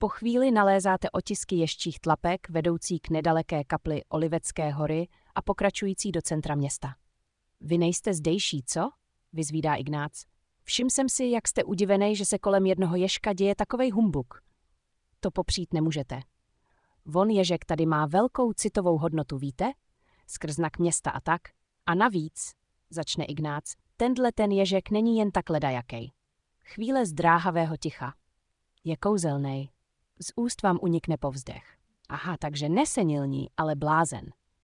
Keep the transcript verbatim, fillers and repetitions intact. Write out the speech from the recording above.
Po chvíli nalézáte otisky ježčích tlapek vedoucí k nedaleké kapli Olivecké hory a pokračující do centra města. Vy nejste zdejší, co? Vyzvídá Ignác. Všim jsem si, jak jste udivenej, že se kolem jednoho ježka děje takovej humbuk. To popřít nemůžete. Von ježek tady má velkou citovou hodnotu, víte? Skrz znak města a tak. A navíc, začne Ignác, tenhle ten ježek není jen tak ledajakej. Chvíle zdráhavého ticha. Je kouzelnej. Z úst vám unikne povzdech. Aha, takže nesenilní, ale blázen.